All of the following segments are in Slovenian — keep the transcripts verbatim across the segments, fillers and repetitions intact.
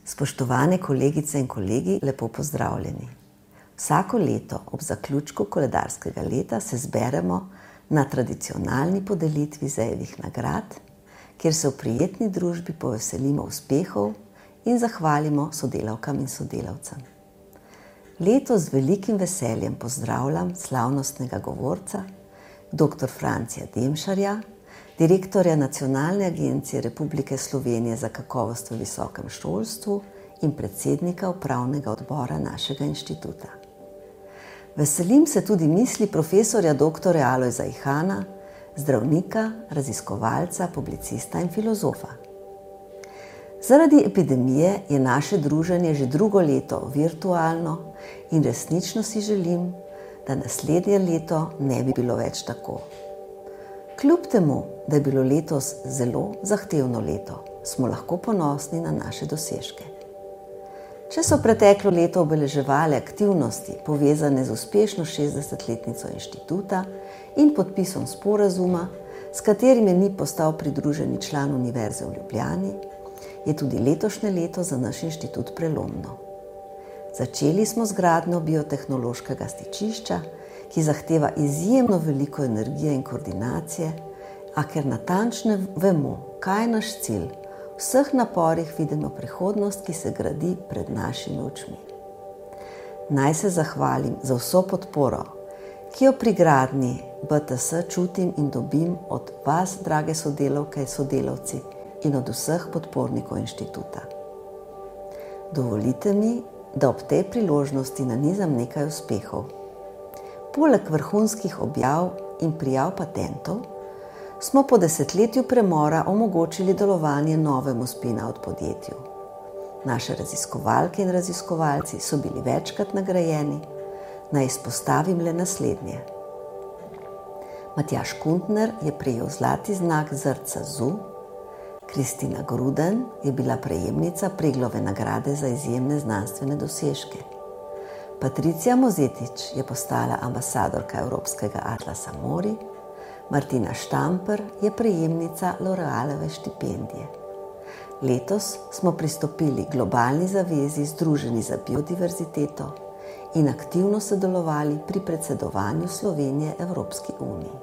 Spoštovane kolegice in kolegi, lepo pozdravljeni. Vsako leto ob zaključku koledarskega leta se zberemo na tradicionalni podelitvi Zejevih nagrad, kjer se v prijetni družbi poveselimo uspehov in zahvalimo sodelavkam in sodelavcem. Letos z velikim veseljem pozdravljam slavnostnega govorca, doktor Francija Demšarja, direktorja Nacionalne agencije Republike Slovenije za kakovost v visokem šolstvu in predsednika upravnega odbora našega inštituta. Veselim se tudi misli profesorja doktorja Alojza Ihana, zdravnika, raziskovalca, publicista in filozofa. Zaradi epidemije je naše druženje že drugo leto virtualno in resnično si želim, da naslednje leto ne bi bilo več tako. Kljub temu, da je bilo letos zelo zahtevno leto, smo lahko ponosni na naše dosežke. Če so preteklo leto obeleževale aktivnosti povezane z uspešno šestdesetletnico inštituta in podpisom sporazuma, s katerim je N I P postal pridruženi član Univerze v Ljubljani, je tudi letošnje leto za naš inštitut prelomno. Začeli smo z gradnjo biotehnološkega stičišča, ki zahteva izjemno veliko energije in koordinacije, a ker natančno vemo, kaj je naš cilj, v vseh naporih vidimo prihodnost, ki se gradi pred našimi očmi. Naj se zahvalim za vso podporo, ki jo pri gradnji B T S čutim in dobim od vas, drage sodelavke in sodelavci, in od vseh podpornikov inštituta. Dovolite mi, da ob tej priložnosti nanizam nekaj uspehov. Poleg vrhunskih objav in prijav patentov, smo po desetletju premora omogočili delovanje novemu spin-out podjetju. Naše raziskovalke in raziskovalci so bili večkrat nagrajeni, naj izpostavim le naslednje. Matjaž Kuntner je prejel zlati znak zrca Z U, Kristina Gruden je bila prejemnica Preglove nagrade za izjemne znanstvene dosežke. Patricija Mozetič je postala ambasadorka Evropskega atlasa Mori, Martina Štamper je prejemnica L'Orealove štipendije. Letos smo pristopili globalni zavezi Združeni za biodiverziteto in aktivno sodelovali pri predsedovanju Slovenije Evropski uniji.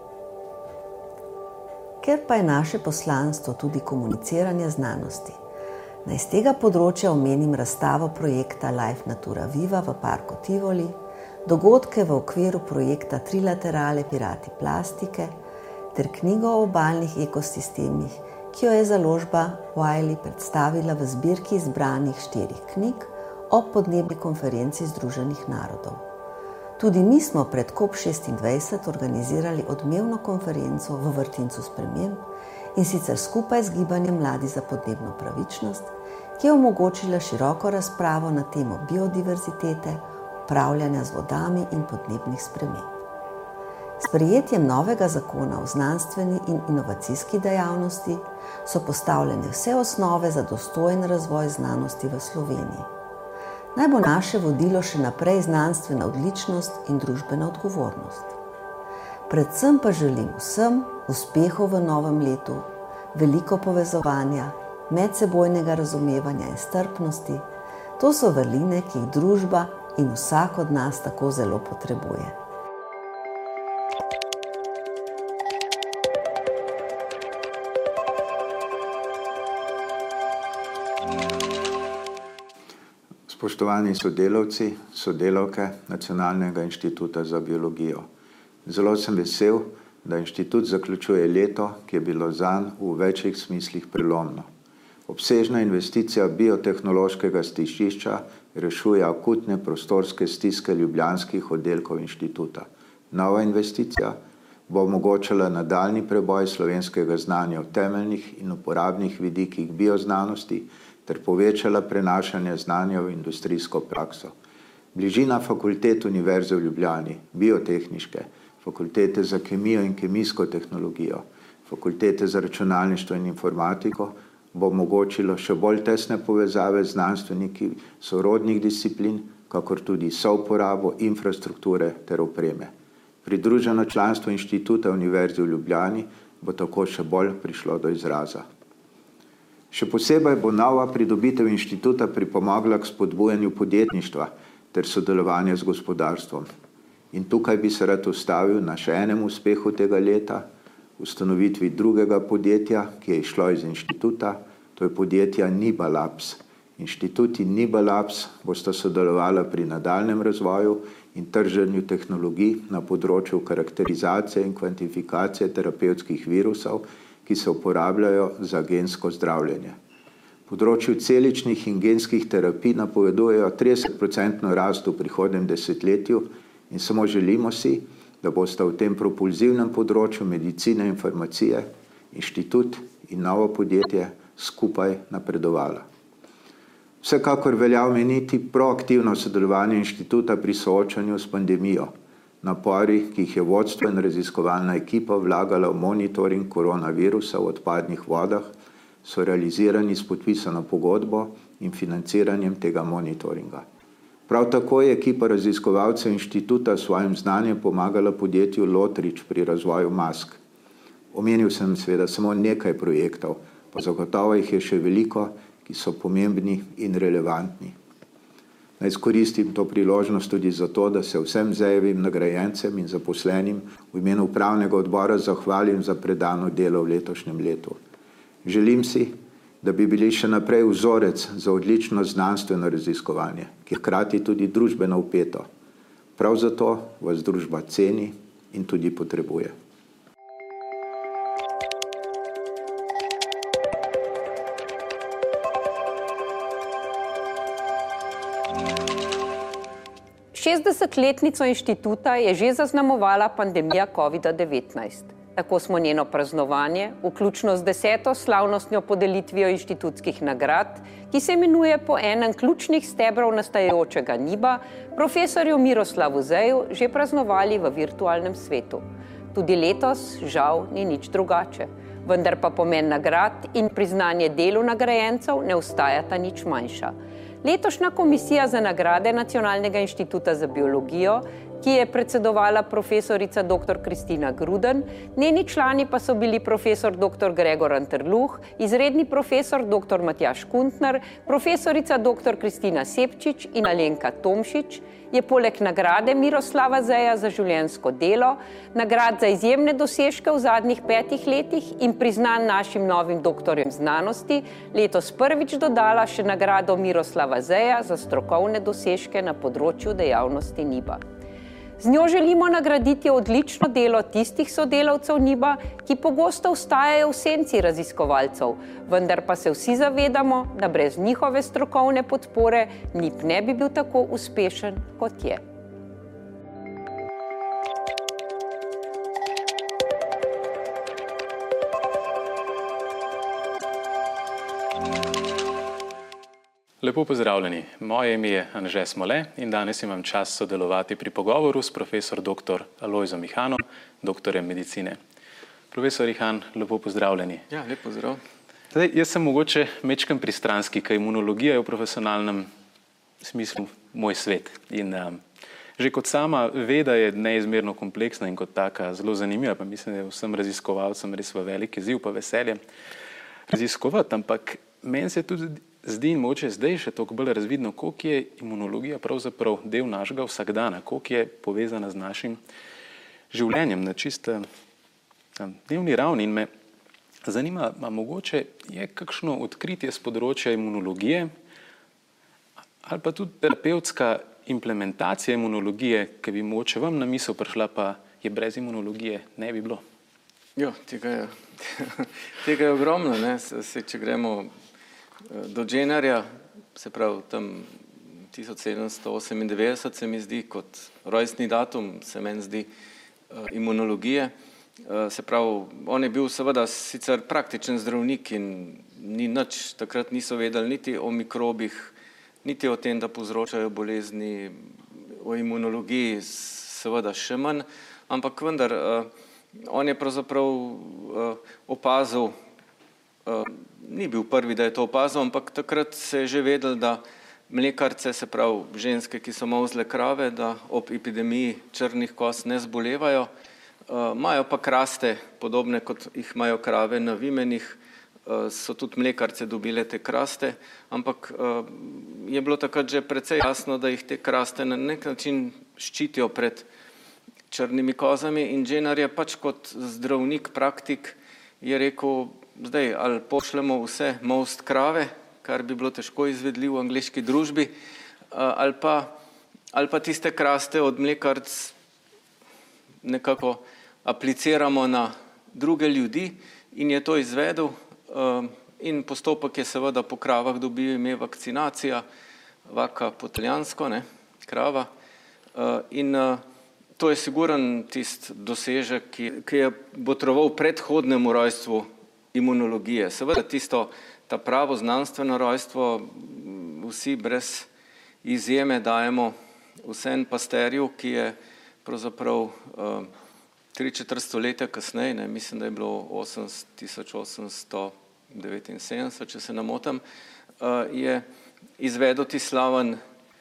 Ker pa je naše poslanstvo tudi komuniciranje znanosti, naj z tega področja omenim razstavo projekta Life Natura Viva v parku Tivoli, dogodke v okviru projekta Trilaterale Pirati plastike ter knjigo o obalnih ekosistemih, ki jo je založba Wiley predstavila v zbirki izbranih štirih knjig ob podnebni konferenci Združenih narodov. Tudi mi smo pred COP šestindvajset organizirali odmevno konferenco v vrtincu sprememb, in sicer skupaj z Gibanjem Mladi za podnebno pravičnost, ki je omogočila široko razpravo na temo biodiverzitete, upravljanja z vodami in podnebnih sprememb. S sprejetjem novega zakona o znanstveni in inovacijski dejavnosti so postavljene vse osnove za dostojen razvoj znanosti v Sloveniji. Naj bo naše vodilo še naprej znanstvena odličnost in družbena odgovornost. Predvsem pa želim vsem uspehov v novem letu, veliko povezovanja, medsebojnega razumevanja in strpnosti. To so vrline, ki jih družba in vsak od nas tako zelo potrebuje. Spoštovani sodelavci, sodelavke Nacionalnega inštituta za biologijo. Zelo sem vesel, da inštitut zaključuje leto, ki je bilo zanj v večjih smislih prelomno. Obsežna investicija biotehnološkega stičišča rešuje akutne prostorske stiske ljubljanskih oddelkov inštituta. Nova investicija bo omogočala nadaljnji preboj slovenskega znanja o temeljnih in uporabnih vidikih bioznanosti ter povečala prenašanje znanja v industrijsko prakso. Bližina fakultet Univerze v Ljubljani, biotehniške, fakultete za kemijo in kemijsko tehnologijo, fakultete za računalništvo in informatiko bo omogočilo še bolj tesne povezave z znanstveniki sorodnih disciplin, kakor tudi souporabo infrastrukture ter opreme. Pridruženo članstvo inštituta Univerze v Ljubljani bo tako še bolj prišlo do izraza. Še posebej bo nova pridobitev inštituta pripomogla k spodbujanju podjetništva ter sodelovanja z gospodarstvom. In tukaj bi se rad ustavil na še enem uspehu tega leta, ustanovitvi drugega podjetja, ki je išlo iz inštituta, to je podjetja Niba Labs. Inštitut in Niba Labs bosta sodelovala pri nadaljnjem razvoju in trženju tehnologij na področju karakterizacije in kvantifikacije terapevtskih virusov, ki se uporabljajo za gensko zdravljenje. V področju celičnih in genskih terapij napovedujejo trideset procentno rast v prihodnjem desetletju in samo želimo si, da bosta v tem propulzivnem področju medicine in farmacije inštitut in novo podjetje skupaj napredovala. Vsekakor velja omeniti proaktivno sodelovanje inštituta pri soočanju s pandemijo. Napori, ki jih je vodstvo in raziskovalna ekipa vlagala v monitoring koronavirusa v odpadnih vodah, so realizirani s podpisano pogodbo in financiranjem tega monitoringa. Prav tako je ekipa raziskovalcev inštituta s svojim znanjem pomagala podjetju Lotrič pri razvoju mask. Omenil sem seveda samo nekaj projektov, pa zagotovo jih je še veliko, ki so pomembni in relevantni. Naj izkoristim to priložnost tudi zato, da se vsem Zejevim nagrajencem in zaposlenim v imenu upravnega odbora zahvalim za predano delo v letošnjem letu. Želim si, da bi bili še naprej vzorec za odlično znanstveno raziskovanje, ki je hkrati tudi družbeno vpeto. Prav zato vas družba ceni in tudi potrebuje. šestdesetletnico inštituta je že zaznamovala pandemija covida devetnajst. Tako smo njeno praznovanje, vključno z deseto slavnostno podelitvijo inštitutskih nagrad, ki se imenuje po enem ključnih stebrov nastajajočega Niba, profesorju Miroslavu Zeju, že praznovali v virtualnem svetu. Tudi letos, žal, ni nič drugače. Vendar pa pomen nagrad in priznanje delu nagrajencev ne ostajata nič manjša. Letošnja komisija za nagrade Nacionalnega inštituta za biologijo, ki je predsedovala profesorica doktor Kristina Gruden, njeni člani pa so bili profesor doktor Gregor Anterluh, izredni profesor doktor Matjaž Kuntner, profesorica doktor Kristina Sepčič in Alenka Tomšič, je poleg nagrade Miroslava Zeja za življenjsko delo, nagrad za izjemne dosežke v zadnjih petih letih in priznan našim novim doktorjem znanosti, letos prvič dodala še nagrado Miroslava Zeja za strokovne dosežke na področju dejavnosti Niba. Z njo želimo nagraditi odlično delo tistih sodelavcev Niba, ki pogosto ostajajo v senci raziskovalcev, vendar pa se vsi zavedamo, da brez njihove strokovne podpore Nib ne bi bil tako uspešen, kot je. Lepo pozdravljeni. Moje ime je Anže Smole in danes imam čas sodelovati pri pogovoru s profesor doktor Alojzom Ihanom, doktorjem medicine. Profesor Ihan, lepo pozdravljeni. Ja, lep pozdrav. Zdaj, jaz sem mogoče mečkam pristranski, ker imunologija je v profesionalnem smislu moj svet. In um, že kot sama veda je neizmerno kompleksna in kot taka zelo zanimiva, pa mislim, da je vsem raziskovalcem res v velik izziv pa veselje raziskovati, ampak meni se tudi zdi in mogoče zdaj še toliko bolj razvidno, koliko je imunologija pravzaprav del našega vsakdana, koliko je povezana z našim življenjem na čisto dnevni ravni. In me zanima, a mogoče je kakšno odkritje z področja imunologije ali pa tudi terapevtska implementacija imunologije, ki bi mogoče vam na misel prišla, pa je brez imunologije ne bi bilo. Jo, tega je, tega je ogromno, ne? Se, če gremo do Jennerja, se pravi tam tisoč sedemsto osemindevetdeset se mi zdi kot rojstni datum, se meni zdi uh, imunologije. Uh, se pravi, on je bil seveda sicer praktičen zdravnik in ni nič, takrat niso vedeli niti o mikrobih, niti o tem, da povzročajo bolezni, o imunologiji seveda še manj, ampak vendar uh, on je pravzaprav uh, opazil, uh, ni bil prvi, da je to opazil, ampak takrat se je že vedel, da mlekarce, se pravi ženske, ki so molzle krave, da ob epidemiji črnih kost ne zbolevajo, uh, imajo pa kraste, podobne kot jih imajo krave na vimenih, so tudi mlekarce dobile te kraste, ampak je bilo takrat že precej jasno, da jih te kraste na nek način ščitijo pred črnimi kozami in Jenner je pač kot zdravnik, praktik je rekel, zdaj ali pošljemo vse most krave, kar bi bilo težko izvedljivo v angleški družbi, ali pa, ali pa tiste kraste od mlekarc nekako apliciramo na druge ljudi in je to izvedel in postopek je seveda po kravah dobil ime vakcinacija, vaka po italijansko, ne, krava in to je siguren tist dosežek, ki, ki je botroval predhodnemu rojstvu imunologije. Seveda tisto, ta pravo znanstveno rojstvo vsi brez izjeme dajemo vsem Pasteurju, ki je pravzaprav tri četrt stoletja kasneje, ne, mislim, da je bilo tisoč osemsto devetinsedemdeset, če se ne motim, je izvedel ti slaven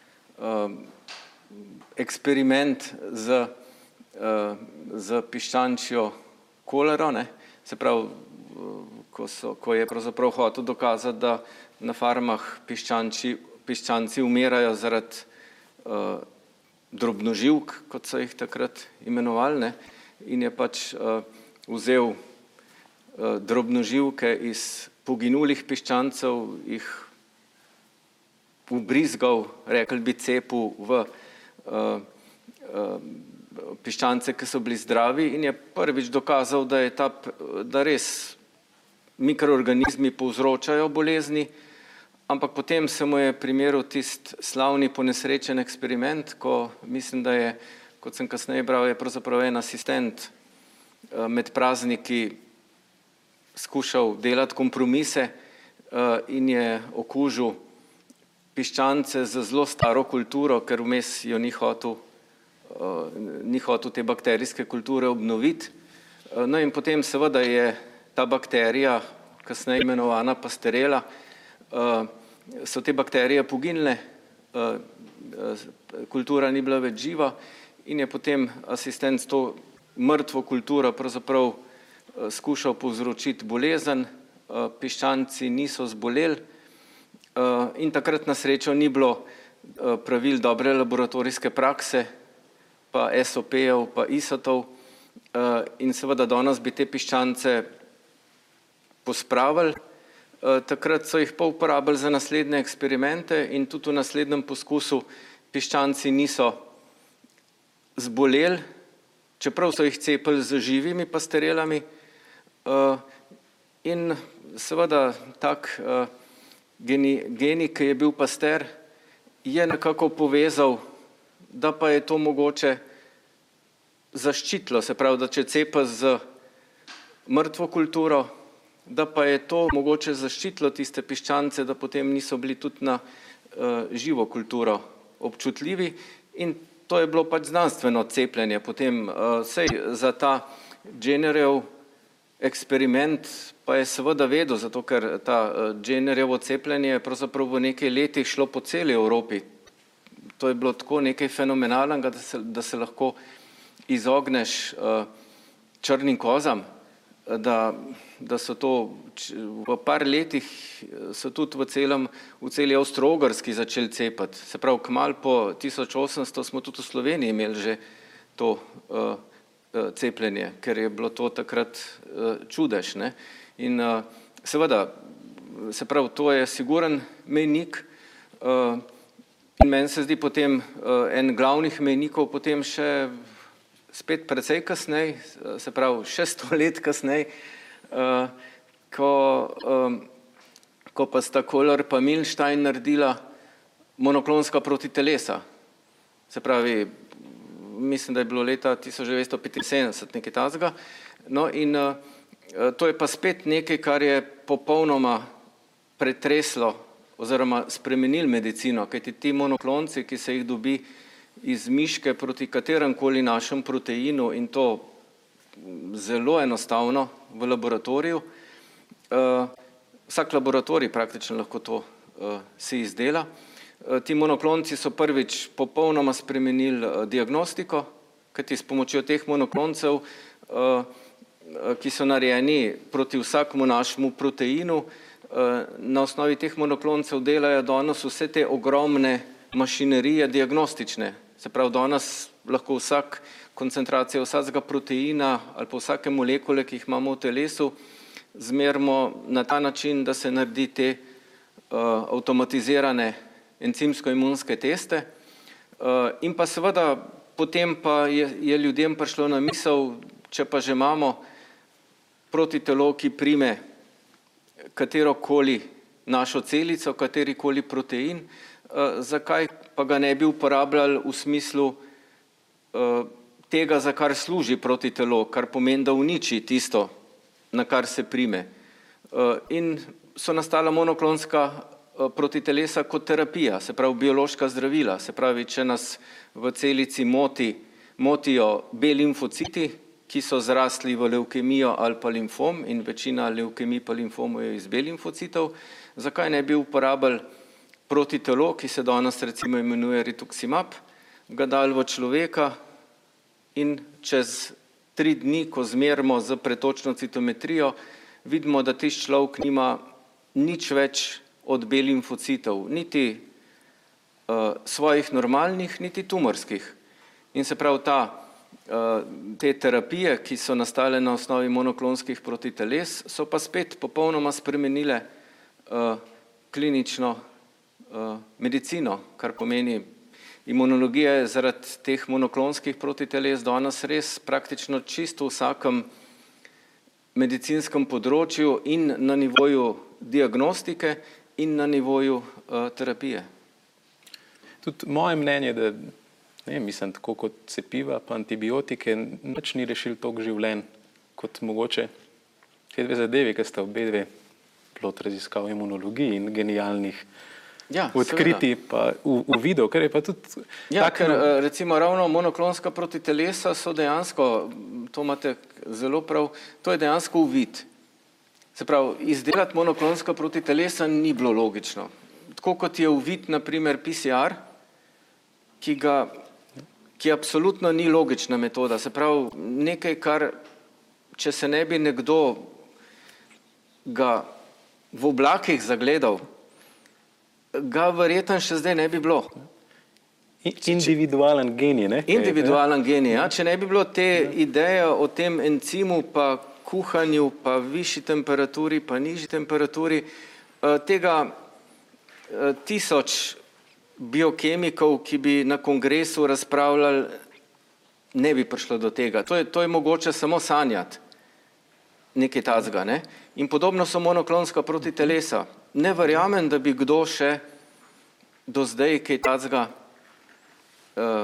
eksperiment z, z piščančjo kolero, ne, se pravi, ko, so, ko je pravzaprav hotel dokazati, da na farmah piščanči, piščanci umirajo zaradi uh, drobnoživk, kot so jih takrat imenovali, ne, in je pač uh, vzel uh, drobnoživke iz poginulih piščancev, jih ubrizgal, rekel bi cepil v uh, uh, piščance, ki so bili zdravi in je prvič dokazal, da je ta, da res mikroorganizmi povzročajo bolezni, ampak potem se mu je primeril tist slavni ponesrečen eksperiment, ko mislim, da je, kot sem kasneje bral, je pravzaprav en asistent med prazniki skušal delati kompromise in je okužil piščance z zelo staro kulturo, ker vmes jo ni hotel, ni hotel te bakterijske kulture obnoviti. No in potem seveda je ta bakterija, kasneje imenovana pastorela, so te bakterije poginile, kultura ni bila več živa in je potem asistent s to mrtvo kulturo pravzaprav skušal povzročiti bolezen, piščanci niso zboleli in takrat na srečo ni bilo pravil dobre laboratorijske prakse, pa S O P-jev, pa I S A T-ov in seveda danes bi te piščance pospravili. Takrat so jih pa uporabili za naslednje eksperimente in tudi v naslednjem poskusu piščanci niso zboleli, čeprav so jih cepili z živimi pastorelami in seveda tak genij, ki je bil Pasteur, je nekako povezal, da pa je to mogoče zaščitilo, se pravi, da če cepa z mrtvo kulturo, da pa je to mogoče zaščitilo tiste piščance, da potem niso bili tudi na uh, živo kulturo občutljivi in to je bilo pač znanstveno cepljenje. Potem uh, sej za ta Jennerjev eksperiment pa je seveda vedel, zato ker ta uh, Jennerjevo cepljenje je pravzaprav v nekaj letih šlo po celi Evropi. To je bilo tako nekaj fenomenalnega, da se, da se lahko izogneš uh, črnim kozam, da, da so to v par letih so tudi v celem, v celi Avstro-Ogrski začeli cepati. Se pravi, kmalu po tisoč osemsto smo tudi v Sloveniji imeli že to uh, cepljenje, ker je bilo to takrat uh, čudež, ne. In uh, seveda, se pravi, to je siguren mejnik uh, in meni se zdi potem uh, en glavnih mejnikov potem še spet precej kasneje, se pravi še sto let kasneje, ko, ko pa sta Koller pa Milstein naredila monoklonska protitelesa. Se pravi, mislim, da je bilo leta tisoč devetsto petinsedemdeset nekaj takega. No in to je pa spet nekaj, kar je popolnoma pretreslo oziroma spremenil medicino, kajti ti monoklonci, ki se jih dobi iz miške proti kateremkoli našem proteinu in to zelo enostavno v laboratoriju. Vsak laboratorij praktično lahko to si izdela. Ti monoklonci so prvič popolnoma spremenili diagnostiko, kajti s pomočjo teh monokloncev ki so narejeni proti vsakemu našemu proteinu, na osnovi teh monokloncev delajo danes vse te ogromne mašinerije diagnostične. Se pravi, danes lahko vsak koncentracija vsakega proteina ali pa vsake molekule, ki jih imamo v telesu, zmerimo na ta način, da se naredi te uh, avtomatizirane encimsko-imunske teste. Uh, in pa seveda potem pa je, je ljudem prišlo na misel, če pa že imamo protitelo, ki prime katerokoli našo celico, katerikoli protein, uh, zakaj pa ga ne bi uporabljali v smislu uh, tega, za kar služi protitelo, kar pomeni, da uniči tisto, na kar se prime. Uh, in so nastala monoklonska uh, protitelesa kot terapija, se pravi biološka zdravila, se pravi, če nas v celici moti, motijo B limfociti, ki so zrasli v levkemijo ali pa limfom, in večina levkemij pa limfomov je iz B limfocitov, zakaj ne bi uporabili protitelo, ki se danes recimo imenuje rituximab, ga dali v človeka in čez tri dni, ko zmerimo z pretočno citometrijo, vidimo, da tisti človek nima nič več od B limfocitov, niti uh, svojih normalnih, niti tumorskih. In se pravi, ta, uh, te terapije, ki so nastale na osnovi monoklonskih protiteles, so pa spet popolnoma spremenile uh, klinično uh, medicino, kar pomeni, imunologija je zaradi teh monoklonskih protiteles danes res praktično čisto v vsakem medicinskem področju in na nivoju diagnostike in na nivoju uh, terapije. Tudi moje mnenje, da ne, mislim, tako kot cepiva pa antibiotike, nič ni rešil toliko življenj, kot mogoče te dve zadevi, ki sta obe dve plod raziskav imunologiji in genialnih ja, odkriti pa v, v video, ker je pa tudi... Ja, tak, ker recimo ravno monoklonska protitelesa so dejansko, to imate zelo prav, to je dejansko uvid. Se pravi, izdelati monoklonska protitelesa ni bilo logično. Tako kot je uvid, na primer, P C R, ki ga, ki absolutno ni logična metoda. Se pravi, nekaj, kar, če se ne bi nekdo ga v oblakih zagledal, ga verjetno še zdaj ne bi bilo. Individualen genij, ne? Individualen genij, ja. Če ne bi bilo te ideje o tem encimu, pa kuhanju, pa višji temperaturi, pa nižji temperaturi, tega tisoč biokemikov, ki bi na kongresu razpravljali, ne bi prišlo do tega. To je, to je mogoče samo sanjati nekaj tazga, ne? In podobno so monoklonska protitelesa. Ne verjamem, da bi kdo še do zdaj kaj tazga uh,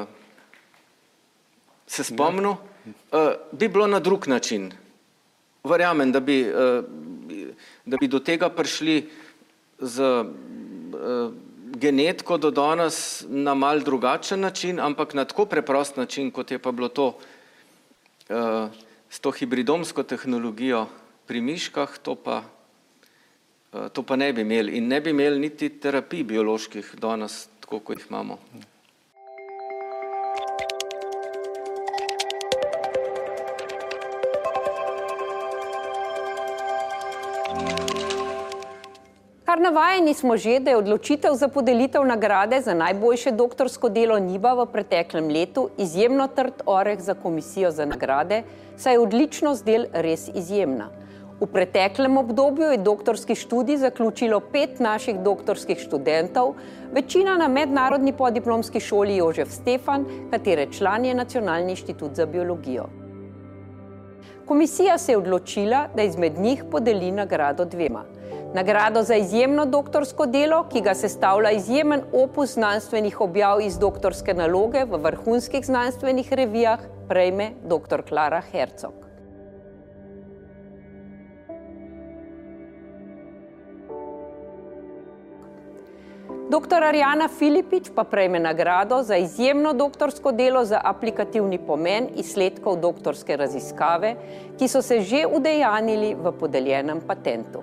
se spomnil. Uh, bi bilo na drug način. Verjamem, da bi, uh, da bi do tega prišli z uh, genetiko do danes na mal drugačen način, ampak na tako preprost način, kot je pa bilo to uh, s to hibridomsko tehnologijo pri miškah, to pa, uh, to pa ne bi imeli. In ne bi imeli niti terapij bioloških danes, tako kot jih imamo. Kar navajeni smo že, da je odločitev za podelitev nagrade za najboljše doktorsko delo Niba v preteklem letu izjemno trd oreh za komisijo za nagrade, saj je odličnost del res izjemna. V preteklem obdobju je doktorski študij zaključilo pet naših doktorskih študentov, večina na mednarodni podiplomski šoli Jožef Stefan, katere član je Nacionalni inštitut za biologijo. Komisija se je odločila, da izmed njih podeli nagrado dvema. Nagrado za izjemno doktorsko delo, ki ga sestavlja izjemen opus znanstvenih objav iz doktorske naloge v vrhunskih znanstvenih revijah, prejme doktor Klara Hercog. Doktor Arjana Filipič pa prejme nagrado za izjemno doktorsko delo za aplikativni pomen izsledkov doktorske raziskave, ki so se že udejanili v podeljenem patentu.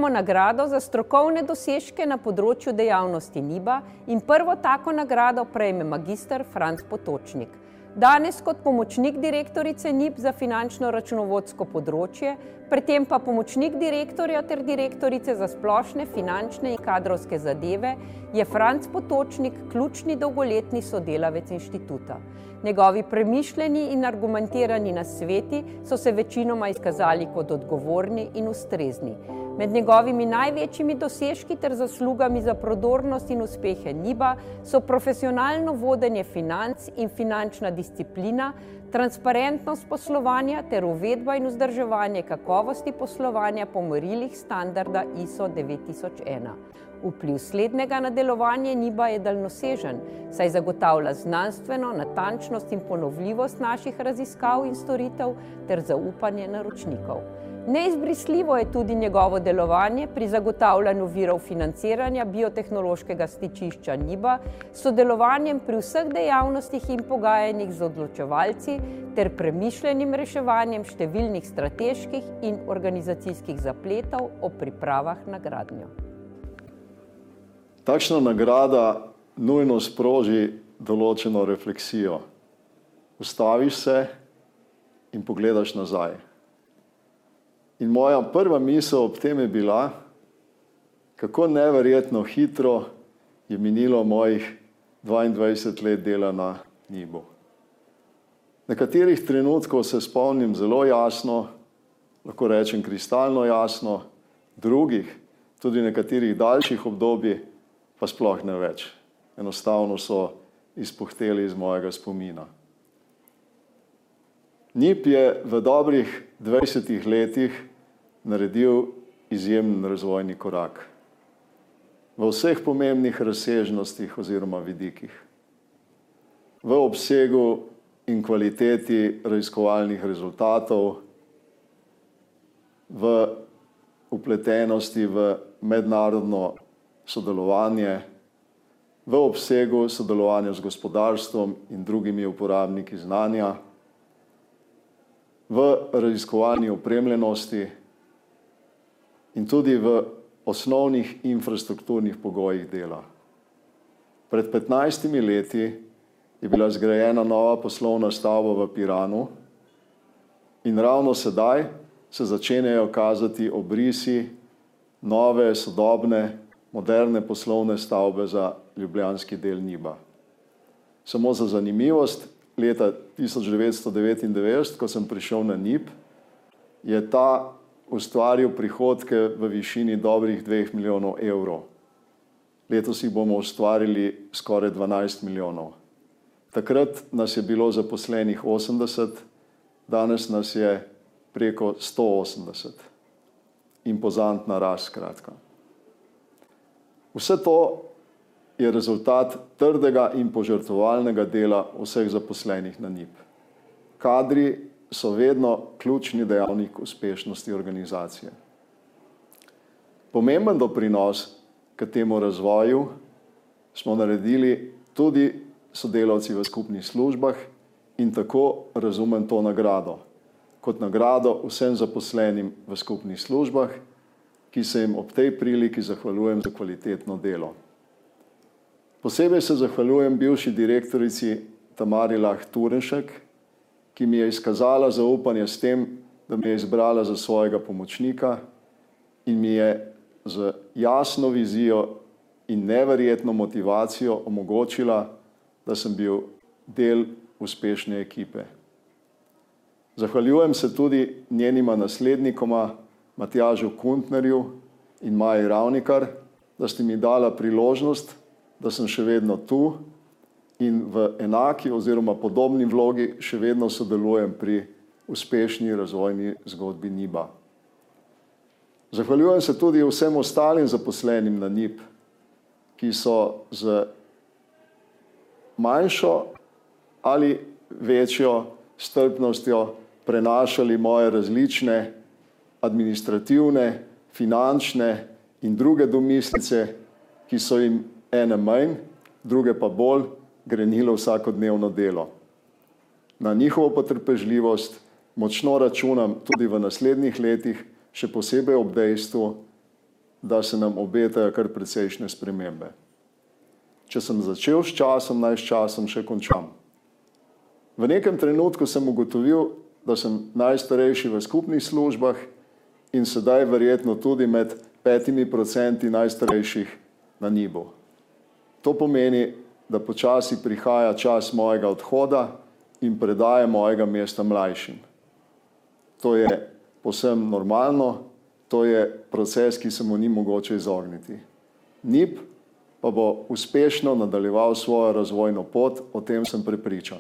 podeljujemo nagrado za strokovne dosežke na področju dejavnosti Niba in prvo tako nagrado prejme magister Franc Potočnik. Danes kot pomočnik direktorice Nib za finančno-računovodsko področje, predtem pa pomočnik direktorja ter direktorice za splošne, finančne in kadrovske zadeve, je Franc Potočnik ključni dolgoletni sodelavec inštituta. Njegovi premišljeni in argumentirani nasveti so se večinoma izkazali kot odgovorni in ustrezni. Med njegovimi največjimi dosežki ter zaslugami za prodornost in uspehe Niba so profesionalno vodenje financ in finančna disciplina, transparentnost poslovanja ter uvedba in vzdrževanje kakovosti poslovanja po merilih standarda I S O devet tisoč ena. Vpliv slednjega na delovanje Niba je daljnosežen, saj zagotavlja znanstveno natančnost in ponovljivost naših raziskav in storitev ter zaupanje naročnikov. Neizbrisljivo je tudi njegovo delovanje pri zagotavljanju virov financiranja biotehnološkega stičišča Niba s sodelovanjem pri vseh dejavnostih in pogajanjih z odločevalci ter premišljenim reševanjem številnih strateških in organizacijskih zapletov o pripravah na gradnjo. Takšna nagrada nujno sproži določeno refleksijo. Ustaviš se in pogledaš nazaj. In moja prva misel ob tem je bila, kako neverjetno hitro je minilo mojih dvaindvajset let dela na Nibu. Nekaterih trenutkov se spomnim zelo jasno, lahko rečem kristalno jasno, drugih, tudi nekaterih daljših obdobij, pa sploh ne več. Enostavno so izpuhteli iz mojega spomina. Nib je v dobrih dvajsetih letih naredil izjemen razvojni korak v vseh pomembnih razsežnostih oziroma vidikih. V obsegu in kvaliteti raziskovalnih rezultatov, v vpletenosti v mednarodno sodelovanje, v obsegu sodelovanja z gospodarstvom in drugimi uporabniki znanja, v raziskovalni opremljenosti in tudi v osnovnih infrastrukturnih pogojih dela. Pred petnajstimi leti je bila zgrajena nova poslovna stavba v Piranu in ravno sedaj se začenjajo kazati obrisi nove, sodobne, moderne poslovne stavbe za ljubljanski del Niba. Samo za zanimivost, leta tisoč devetsto devetindevetdeset, ko sem prišel na Nib, je ta ustvaril prihodke v višini dobrih dveh milijonov evrov. Letos jih bomo ustvarili skoraj dvanajst milijonov. Takrat nas je bilo zaposlenih osemdeset, danes nas je preko sto osemdeset. Impozantna rast, skratka. Vse to je rezultat trdega in požrtvovalnega dela vseh zaposlenih na Nib. Kadri so vedno ključni dejavnik uspešnosti organizacije. Pomemben doprinos k temu razvoju smo naredili tudi sodelavci v skupnih službah in tako razumem to nagrado, kot nagrado vsem zaposlenim v skupnih službah, ki se jim ob tej priliki zahvaljujem za kvalitetno delo. Posebej se zahvaljujem bivši direktorici Tamari Lah Turenšek, ki mi je izkazala zaupanje s tem, da me je izbrala za svojega pomočnika in mi je z jasno vizijo in neverjetno motivacijo omogočila, da sem bil del uspešne ekipe. Zahvaljujem se tudi njenima naslednikoma, Matjažu Kuntnerju in Maji Ravnikar, da ste mi dala priložnost, da sem še vedno tu in v enaki oziroma podobni vlogi še vedno sodelujem pri uspešni razvojni zgodbi Niba. Zahvaljujem se tudi vsem ostalim zaposlenim na Nib, ki so z manjšo ali večjo strpnostjo prenašali moje različne administrativne, finančne in druge domislice, ki so jim ene manj, druge pa bolj grenilo vsakodnevno delo. Na njihovo potrpežljivost močno računam tudi v naslednjih letih, še posebej ob dejstvu, da se nam obetajo kar precejšnje spremembe. Če sem začel s časom, naj s časom še končam. V nekem trenutku sem ugotovil, da sem najstarejši v skupnih službah in sedaj verjetno tudi med petimi procenti najstarejših na Nibu. To pomeni, da počasi prihaja čas mojega odhoda in predaje mojega mesta mlajšim. To je povsem normalno, to je proces, ki se mu ni mogoče izogniti. Nib pa bo uspešno nadaljeval svojo razvojno pot, o tem sem prepričan.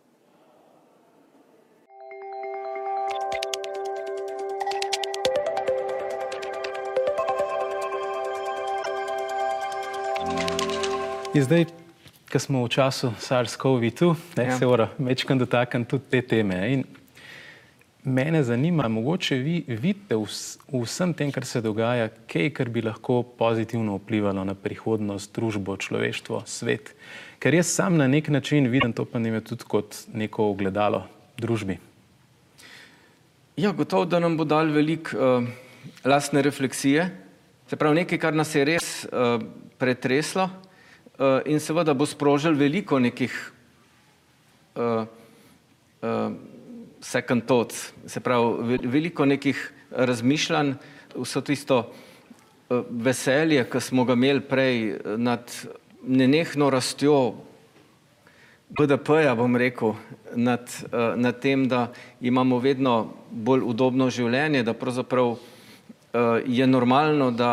In zdaj, ko smo v času SARS-CoV dva, ja. se mora mečkam dotakniti tudi te teme. In mene zanima, mogoče vi vidite v, v vsem tem, kar se dogaja, kaj, kar bi lahko pozitivno vplivalo na prihodnost, družbo, človeštvo, svet. Ker jaz sam na nek način vidim to pandemijo tudi kot neko ogledalo družbi. Ja, gotovo, da nam bo dal veliko uh, lastne refleksije. Se pravi, nekaj, kar nas je res uh, pretreslo, Uh, in seveda bo sprožil veliko nekih uh, uh, second thoughts, se pravi, veliko nekih razmišljanj, vso tisto uh, veselje, ki smo ga imeli prej nad nenehno rastjo B D P-ja, bom rekel, nad, uh, nad tem, da imamo vedno bolj udobno življenje, da pravzaprav uh, je normalno, da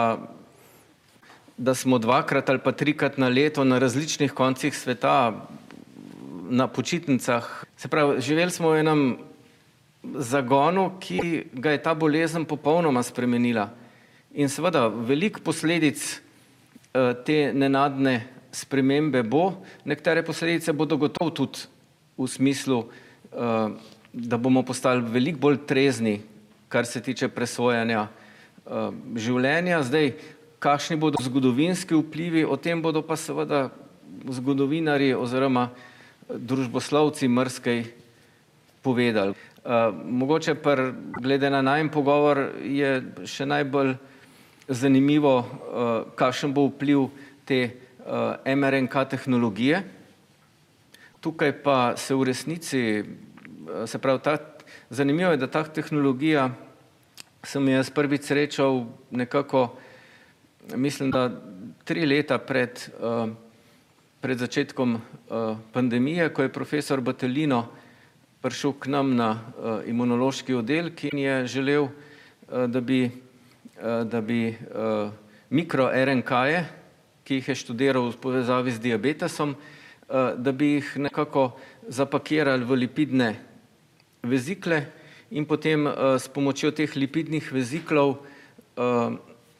da smo dvakrat ali pa trikrat na leto na različnih koncih sveta, na počitnicah. Se pravi, živeli smo v enem zagonu, ki ga je ta bolezen popolnoma spremenila. In seveda, veliko posledic te nenadne spremembe bo. Nekatere posledice bodo gotovo tudi v smislu, da bomo postali veliko bolj trezni, kar se tiče presojanja življenja. Zdaj, kakšni bodo zgodovinski vplivi, o tem bodo pa seveda zgodovinarji oziroma družboslovci marsikaj povedali. Uh, mogoče pa glede na najin pogovor je še najbolj zanimivo, uh, kakšen bo vpliv te uh, em er en ka tehnologije. Tukaj pa se v resnici, uh, se pravi, ta, zanimivo je, da ta tehnologija sem jaz prvič srečal nekako, mislim, da tri leta pred, uh, pred začetkom uh, pandemije, ko je profesor Battelino prišel k nam na uh, imunološki oddelek in je želel, uh, da bi, uh, da bi uh, mikro-er en ka-je, ki jih je študiral v povezavi z diabetesom, uh, da bi jih nekako zapakirali v lipidne vezikle in potem uh, s pomočjo teh lipidnih veziklov uh,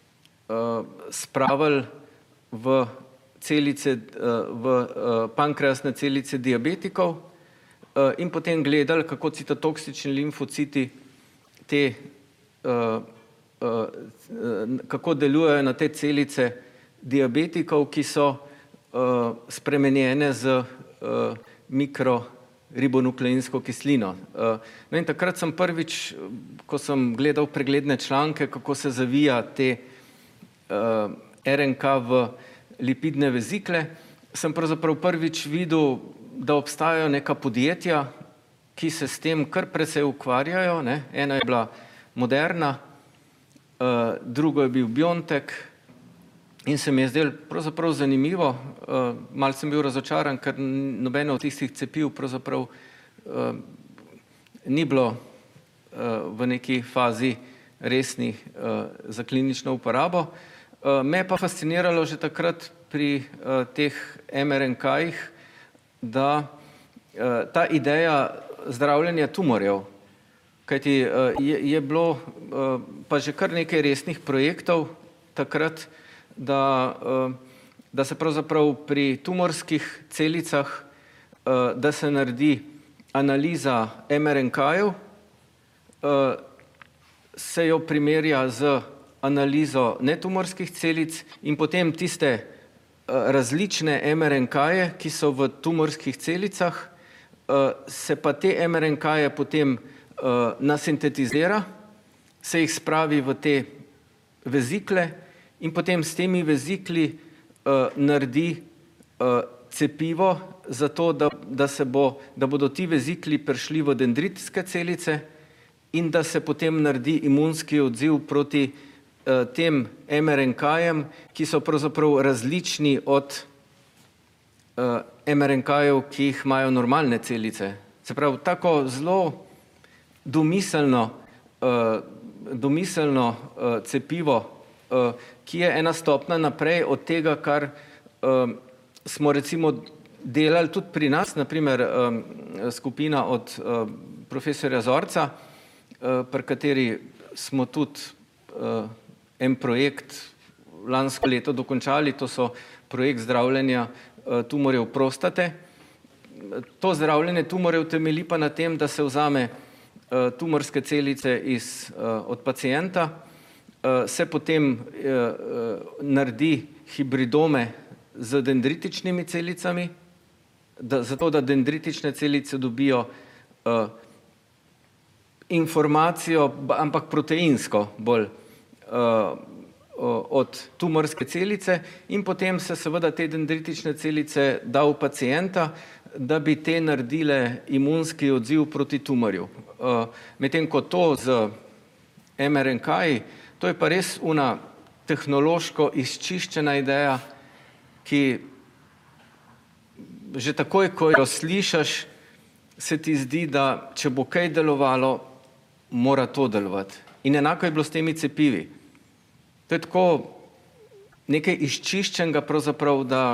spravili v celice, v pankreasne celice diabetikov in potem gledali, kako citotoksični limfociti te, kako delujejo na te celice diabetikov, ki so spremenjene z mikroribonukleinsko kislino. No in takrat sem prvič, ko sem gledal pregledne članke, kako se zavija te er en ka v lipidne vezikle, sem pravzaprav prvič videl, da obstajajo neka podjetja, ki se s tem kar precej ukvarjajo. Ne? Ena je bila Moderna, uh, drugo je bil BioNTech in se mi je zdelo pravzaprav zanimivo. Uh, malo sem bil razočaran, ker nobeno od tistih cepiv pravzaprav uh, ni bilo uh, v neki fazi resnih uh, za klinično uporabo. Me je pa fasciniralo že takrat pri uh, teh em er en ka-jih, da uh, ta ideja zdravljenja tumorjev, kajti uh, je, je bilo uh, pa že kar nekaj resnih projektov takrat, da, uh, da se pravzaprav pri tumorskih celicah, uh, da se naredi analiza em er en ka-jev, uh, se jo primerja z analizo netumorskih celic in potem tiste različne em er en ka-je, ki so v tumorskih celicah, se pa te em er en ka-je potem nasintetizira, se jih spravi v te vezikle in potem s temi vezikli uh, naredi uh, cepivo za to, da, da, se bo, da bodo ti vezikli prišli v dendritske celice in da se potem naredi imunski odziv proti uh, tem em er en ka-jem, ki so pravzaprav različni od uh, em er en ka-jev, ki jih imajo normalne celice. Se pravi, tako zelo domiselno, uh, domiselno uh, cepivo, uh, ki je ena stopna naprej od tega, kar uh, smo recimo delali tudi pri nas, naprimer um, skupina od uh, profesorja Zorca, uh, pri kateri smo tudi uh, en projekt lansko leto dokončali, to so projekt zdravljenja uh, tumorjev prostate. To zdravljenje tumorjev temelji pa na tem, da se vzame uh, tumorske celice iz, uh, od pacienta, uh, se potem uh, uh, naredi hibridome z dendritičnimi celicami, da, zato da dendritične celice dobijo uh, informacijo, ampak proteinsko bolj uh, od tumorske celice in potem se seveda te dendritične celice da v pacienta, da bi te naredile imunski odziv proti tumorju. Uh, medtem ko to z em er en ka-ji, to je pa res una tehnološko izčiščena ideja, ki že takoj, ko jo slišiš, se ti zdi, da če bo kaj delovalo, mora to delovati. In enako je bilo s temi cepivi. To je tako nekaj izčiščenega pravzaprav, da,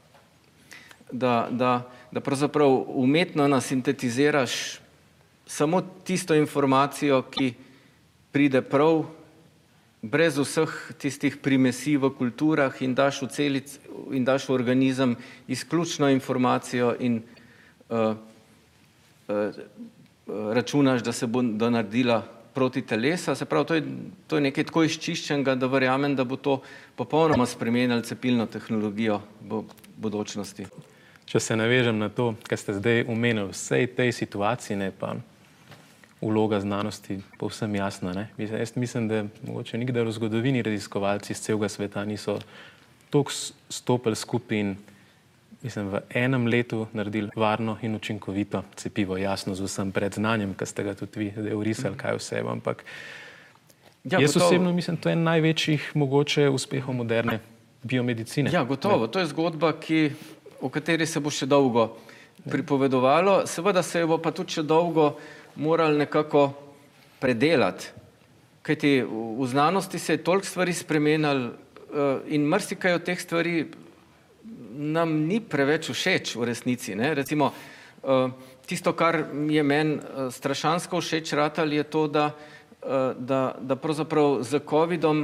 da, da, da pravzaprav umetno nasintetiziraš samo tisto informacijo, ki pride prav, brez vseh tistih primesi v kulturah in daš v celic in daš v organizem izključno informacijo in uh, uh, računaš, da se bo da naredila proti telesa. Se pravi, to je, to je nekaj tako izčiščenega, da verjamem, da bo to popolnoma spremenilo cepilno tehnologijo v bodočnosti. Če se navežem na to, kar ste zdaj omenili, vsej tej situaciji, ne, pa vloga znanosti povsem jasna. Ne? Jaz mislim, da mogoče nikdar v zgodovini raziskovalci iz celega sveta niso toliko stopili skupaj in mislim, v enem letu naredili varno in učinkovito cepivo, jasno z vsem predznanjem, ki ste ga tudi vi zdaj urisali, kaj vse, ampak ja, jaz gotovo. Osebno mislim, to je največjih mogoče uspehov moderne biomedicine. Ja, gotovo. Ne? To je zgodba, ki, o kateri se bo še dolgo pripovedovalo. Seveda se jo bo pa tudi še dolgo morali nekako predelati. Kajti v znanosti se je toliko stvari spremenilo in marsikaj od teh stvari nam ni preveč všeč v resnici. Ne? Recimo, tisto, kar je meni strašansko všeč ratalo, je to, da, da, da pravzaprav z covidom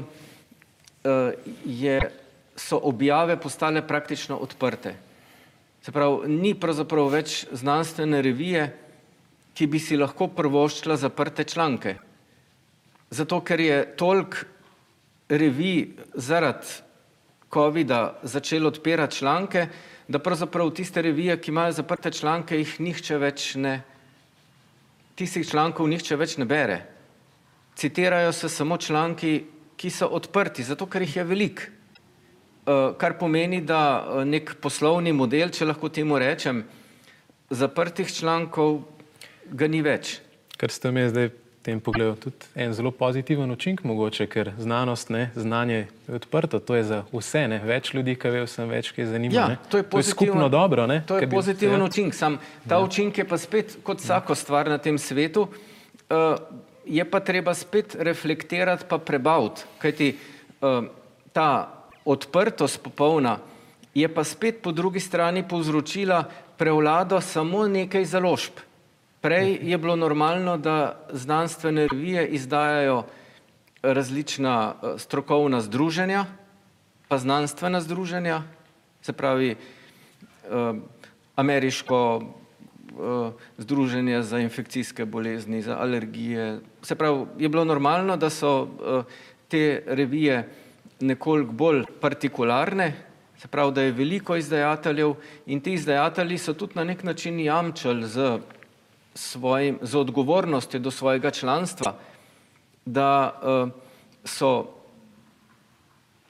je, so objave postale praktično odprte. Se pravi, ni pravzaprav več znanstvene revije, ki bi si lahko privoščila zaprte članke. Zato, ker je toliko revij zaradi covida začelo odpirati članke, da pravzaprav tiste revije, ki imajo zaprte članke, jih nihče več ne, tistih člankov nihče več ne bere. Citirajo se samo članki, ki so odprti, zato ker jih je veliko. Kar pomeni, da nek poslovni model, če lahko temu rečem, zaprtih člankov ga ni več. Ker ste mi zdaj v tem pogledu tudi en zelo pozitiven učink mogoče, ker znanost, ne, znanje je odprto, to je za vse, ne, več ljudi, ki ve vsem več, ki je zanima. Ja, ne. To je, to je skupno dobro. Ne, to je pozitiven bi, učink, sam ta ja. učink je pa spet, kot vsako stvar na tem svetu, uh, je pa treba spet reflektirati pa prebaviti, kajti uh, ta odprtost popolna je pa spet po drugi strani povzročila prevlado samo nekaj založb. Prej je bilo normalno, da znanstvene revije izdajajo različna strokovna združenja, pa znanstvena združenja, se pravi eh, ameriško eh, združenje za infekcijske bolezni, za alergije. Se pravi, je bilo normalno, da so eh, te revije nekoliko bolj partikularne, se pravi, da je veliko izdajateljev in ti izdajatelji so tudi na nek način jamčili z svojim, z odgovornostjo do svojega članstva, da uh, so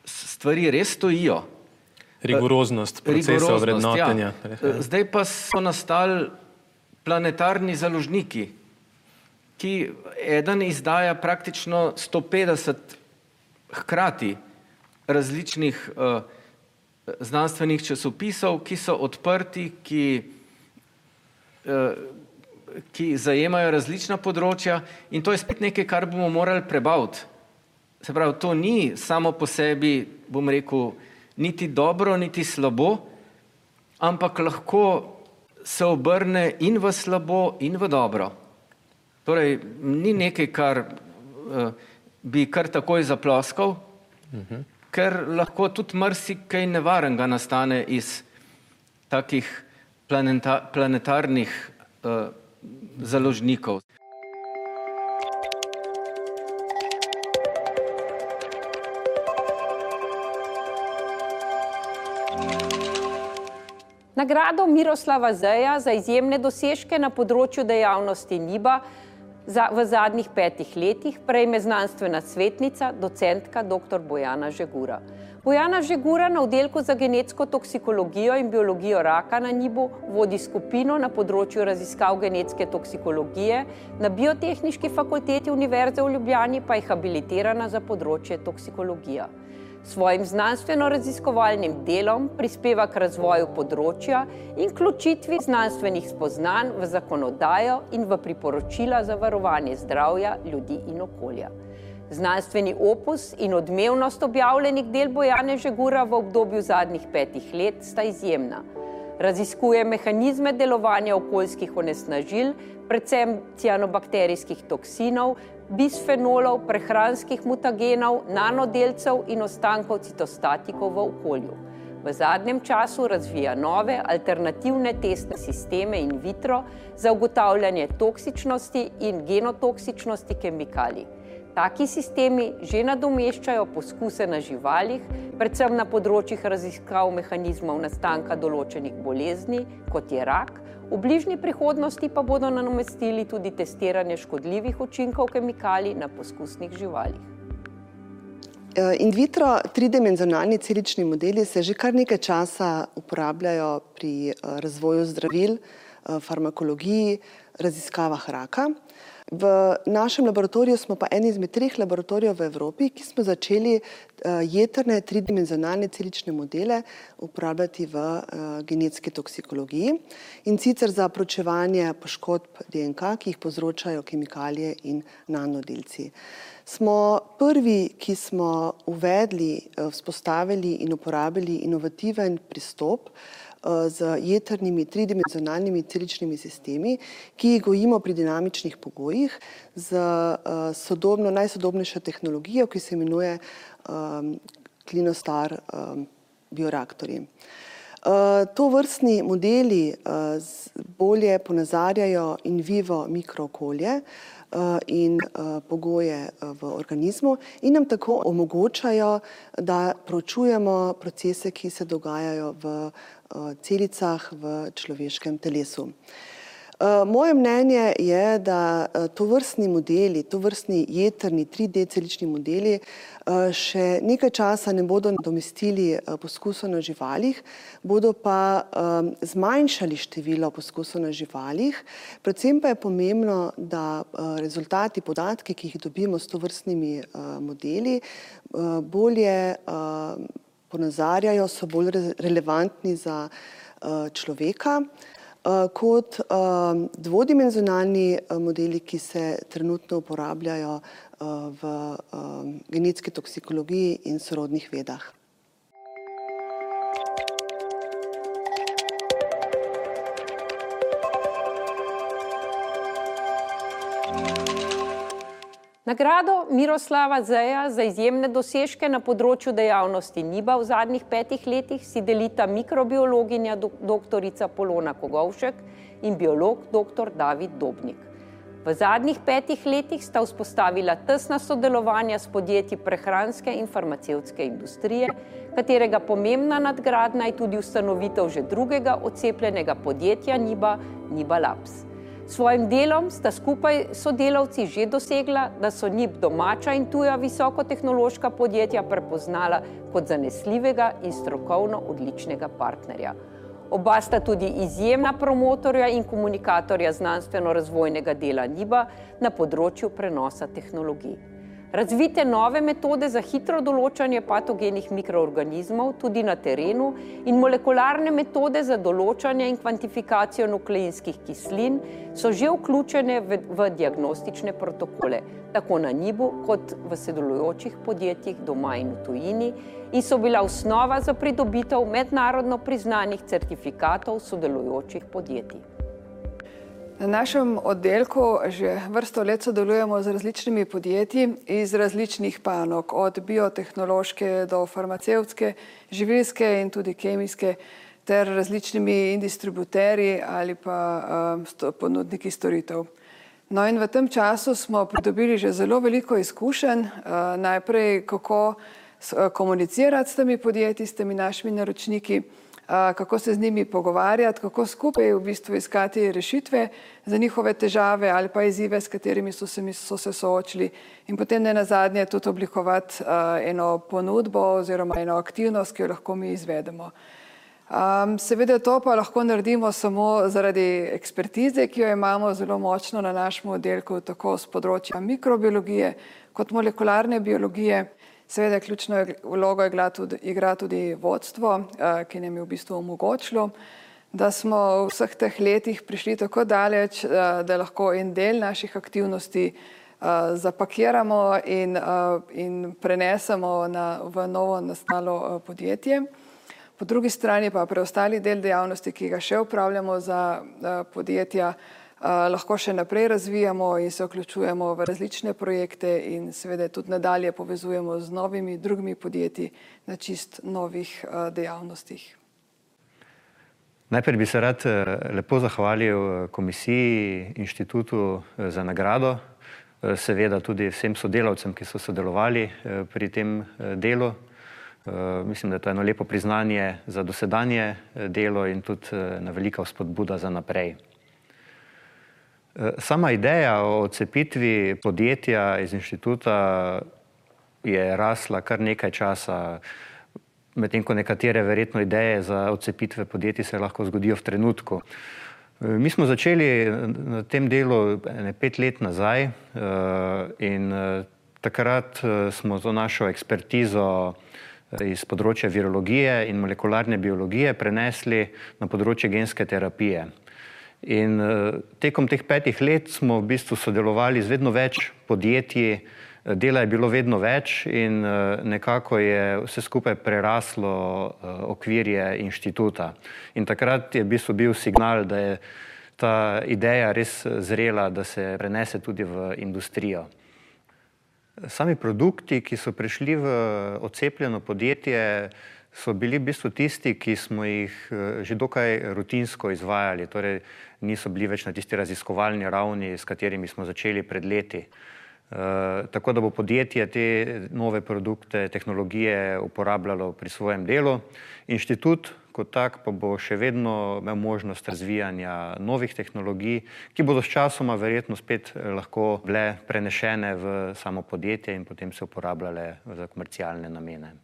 stvari res stojijo. Rigoroznost procesa vrednotenja. Ja. Zdaj pa so nastali planetarni založniki, ki eden izdaja praktično sto petdeset hkrati različnih uh, znanstvenih časopisov, ki so odprti, ki, uh, ki zajemajo različna področja in to je spet nekaj, kar bomo morali prebaviti. Se pravi, to ni samo po sebi, bom rekel, niti dobro, niti slabo, ampak lahko se obrne in v slabo, in v dobro. Torej, ni nekaj, kar uh, bi kar takoj zaploskal, uh-huh. ker lahko tudi marsikaj nevarenega nastane iz takih planeta, planetarnih uh, založnikov. Nagrado Miroslava Zeja za izjemne dosežke na področju dejavnosti Niba za, v zadnjih petih letih prejme znanstvena svetnica, docentka doktor Bojana Žegura. Bojana Žegura na oddelku za genetsko toksikologijo in biologijo raka na Nibu vodi skupino na področju raziskav genetske toksikologije, na Biotehniški fakulteti Univerze v Ljubljani pa je habilitirana za področje toksikologija. Svojim znanstveno-raziskovalnim delom prispeva k razvoju področja in vključitvi znanstvenih spoznanj v zakonodajo in v priporočila za varovanje zdravja ljudi in okolja. Znanstveni opus in odmevnost objavljenih del Bojane Žegura v obdobju zadnjih petih let sta izjemna. Raziskuje mehanizme delovanja okoljskih onesnažil, predvsem cianobakterijskih toksinov, bisfenolov, prehranskih mutagenov, nanodelcev in ostankov citostatikov v okolju. V zadnjem času razvija nove alternativne testne sisteme in vitro za ugotavljanje toksičnosti in genotoksičnosti kemikalij. Taki sistemi že nadomeščajo poskuse na živalih, predvsem na področjih raziskav mehanizmov nastanka določenih bolezni, kot je rak, v bližnji prihodnosti pa bodo nadomestili tudi testiranje škodljivih učinkov kemikalij na poskusnih živalih. In vitro tridimenzionalni celični modeli se že kar nekaj časa uporabljajo pri razvoju zdravil, farmakologiji, raziskavah raka. V našem laboratoriju smo pa eni izmed treh laboratorijev v Evropi, ki smo začeli jetrne tridimenzionalne celične modele uporabljati v genetski toksikologiji in sicer za proučevanje poškodb D N K, ki jih povzročajo kemikalije in nanodelci. Smo prvi, ki smo uvedli, vzpostavili in uporabili inovativen pristop z jetrnimi tridimenzionalnimi celičnimi sistemi, ki jih gojimo pri dinamičnih pogojih z sodobno, najsodobnejšo tehnologijo, ki se imenuje um, Clinostar um, bioreaktorji. Uh, to vrstni modeli uh, bolje ponazarjajo in vivo mikrookolje uh, in uh, pogoje uh, v organizmu in nam tako omogočajo, da proučujemo procese, ki se dogajajo v celicah v človeškem telesu. Moje mnenje je, da tovrstni modeli, tovrstni jetrni tri D celični modeli še nekaj časa ne bodo nadomestili poskusov na živalih, bodo pa zmanjšali število poskusov na živalih. Predvsem pa je pomembno, da rezultati, podatki, ki jih dobimo s tovrstnimi modeli, bolje ponazarjajo, so bolj relevantni za uh, človeka, uh, kot uh, dvodimenzionalni uh, modeli, ki se trenutno uporabljajo uh, v uh, genetski toksikologiji in sorodnih vedah. Nagrado Miroslava Zeja za izjemne dosežke na področju dejavnosti Niba v zadnjih petih letih si delita mikrobiologinja doktorica Polona Kogovšek in biolog doktor David Dobnik. V zadnjih petih letih sta vzpostavila tesna sodelovanja s podjetji prehranske in farmacevtske industrije, katerega pomembna nadgradnja je tudi ustanovitev že drugega odcepljenega podjetja Niba, Niba Labs. S svojim delom sta skupaj sodelavci že dosegla, da so N I B domača in tuja visokotehnološka podjetja prepoznala kot zanesljivega in strokovno odličnega partnerja. Oba sta tudi izjemna promotorja in komunikatorja znanstveno-razvojnega dela N I B-a na področju prenosa tehnologij. Razvite nove metode za hitro določanje patogenih mikroorganizmov tudi na terenu in molekularne metode za določanje in kvantifikacijo nukleinskih kislin so že vključene v, v diagnostične protokole, tako na N I B-u kot v sodelujočih podjetjih doma in v tujini in so bila osnova za pridobitev mednarodno priznanih certifikatov sodelujočih podjetij. Na našem oddelku že vrsto let sodelujemo z različnimi podjetji iz različnih panog, od biotehnološke do farmacevtske, živilske in tudi kemijske, ter različnimi distributerji ali pa uh, ponudniki storitev. No in v tem času smo pridobili že zelo veliko izkušenj, uh, najprej kako komunicirati s temi podjetji, s temi našimi naročniki, kako se z njimi pogovarjati, kako skupaj v bistvu iskati rešitve za njihove težave ali pa izzive, s katerimi so se, so se soočili, in potem ne nazadnje tudi oblikovati uh, eno ponudbo oziroma eno aktivnost, ki jo lahko mi izvedemo. Um, seveda to pa lahko naredimo samo zaradi ekspertize, ki jo imamo zelo močno na našem oddelku, tako z področja mikrobiologije kot molekularne biologije. Seveda ključno vlogo igra tudi, igra tudi vodstvo, ki nam je v bistvu omogočilo, da smo v vseh teh letih prišli tako daleč, da lahko en del naših aktivnosti zapakiramo in, in prenesemo na, v novo nastalo podjetje. Po drugi strani pa preostali del dejavnosti, ki ga še upravljamo za podjetja, lahko še naprej razvijamo in se vključujemo v različne projekte in seveda tudi nadalje povezujemo z novimi drugimi podjetji na čist novih dejavnostih. Najprej bi se rad lepo zahvalil komisiji, inštitutu za nagrado, seveda tudi vsem sodelavcem, ki so sodelovali pri tem delu. Mislim, da je to eno lepo priznanje za dosedanje delo in tudi ena velika vzpodbuda za naprej. Sama ideja o odcepitvi podjetja iz inštituta je rasla kar nekaj časa, medtem ko nekatere verjetno ideje za odcepitve podjetij se lahko zgodijo v trenutku. Mi smo začeli na tem delu pet let nazaj in takrat smo to našo ekspertizo iz področja virologije in molekularne biologije prenesli na področje genske terapije. In tekom teh petih let smo v bistvu sodelovali z vedno več podjetji, dela je bilo vedno več in nekako je vse skupaj preraslo okvirje inštituta. In takrat je v bistvu bil signal, da je ta ideja res zrela, da se prenese tudi v industrijo. Sami produkti, ki so prišli v odcepljeno podjetje, so bili v bistvu tisti, ki smo jih že dokaj rutinsko izvajali, torej niso bili več na tisti raziskovalni ravni, s katerimi smo začeli pred leti. E, tako da bo podjetje te nove produkte, tehnologije uporabljalo pri svojem delu. Inštitut kot tak pa bo še vedno imel možnost razvijanja novih tehnologij, ki bodo s časoma verjetno spet lahko bile prenešene v samo podjetje in potem se uporabljale za komercialne namene.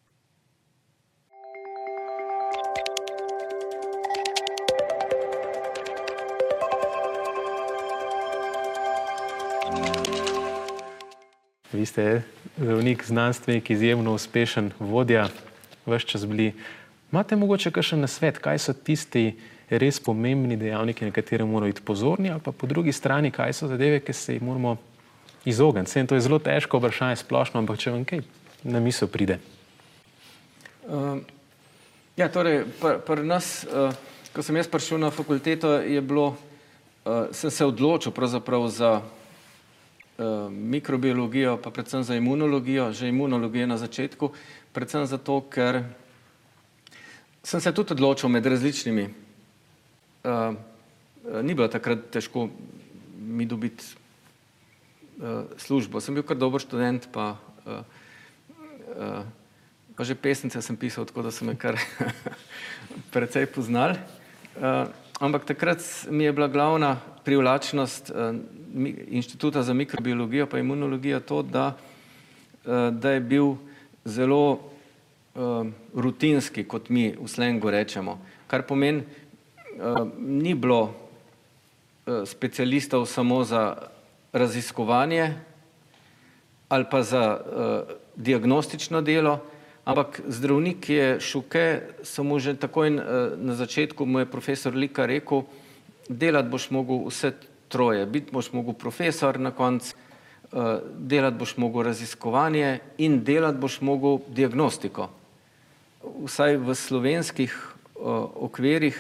Vi ste zdravnik, znanstvenik, izjemno uspešen vodja, ves čas bili. Imate mogoče kakšen nasvet, kaj so tisti res pomembni dejavniki, na katere moramo biti pozorni, ali pa po drugi strani, kaj so zadeve, ki se jih moramo izogniti? Vsem to je zelo težko vprašanje splošno, ampak če vam kaj na misel pride. Uh, ja, torej, pri pr nas, uh, ko sem jaz prišel na fakulteto, je bilo, uh, sem se odločil pravzaprav za mikrobiologijo, pa predvsem za imunologijo, že imunologijo na začetku, predvsem zato, ker sem se tudi odločil med različnimi. Uh, ni bilo takrat težko mi dobiti uh, službo. Sem bil kar dober študent, pa, uh, uh, pa že pesnice sem pisal, tako da so me kar precej poznali. Uh, ampak takrat mi je bila glavna privlačnost Inštituta za mikrobiologijo pa imunologijo to, da, da je bil zelo rutinski, kot mi v slengu rečemo. Kar pomeni, ni bilo specialistov samo za raziskovanje ali pa za diagnostično delo, ampak zdravnik je šuke, samo že takoj na začetku mu je profesor Lika rekel, delati boš mogel vse troje, biti boš mogel profesor na koncu, delati boš mogel raziskovanje in delati boš mogel diagnostiko. Vsaj v slovenskih okvirih,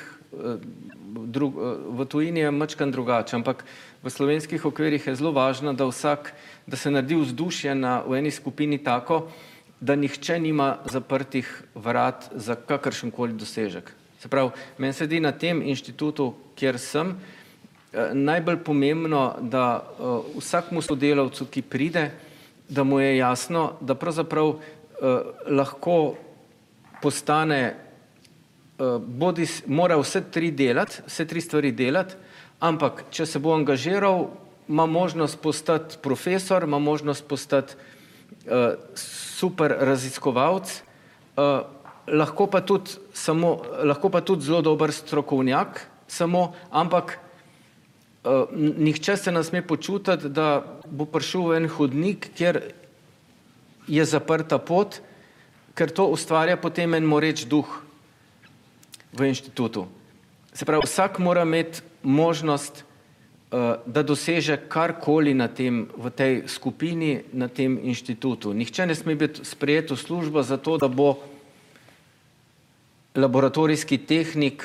v tujini je mačkan drugače, ampak v slovenskih okvirih je zelo važno, da vsak, da se naredi vzdušje na, v eni skupini tako, da nihče nima zaprtih vrat za kakršenkoli dosežek. Se pravi, meni se zdi na tem inštitutu, kjer sem, najbolj pomembno, da vsakmu sodelavcu, ki pride, da mu je jasno, da pravzaprav lahko postane, bodi, mora vse tri delati, vse tri stvari delati, ampak če se bo angažiral, ima možnost postati profesor, ima možnost postati uh, super raziskovalec, uh, lahko pa tudi samo, lahko pa tudi zelo dober strokovnjak, samo, ampak uh, nihče se ne sme počutiti, da bo prišel v en hodnik, kjer je zaprta pot, ker to ustvarja potem en moreč duh v inštitutu. Se pravi, vsak mora imeti možnost, da doseže karkoli na tem, v tej skupini, na tem inštitutu. Nihče ne sme biti sprejet v službo za to, da bo laboratorijski tehnik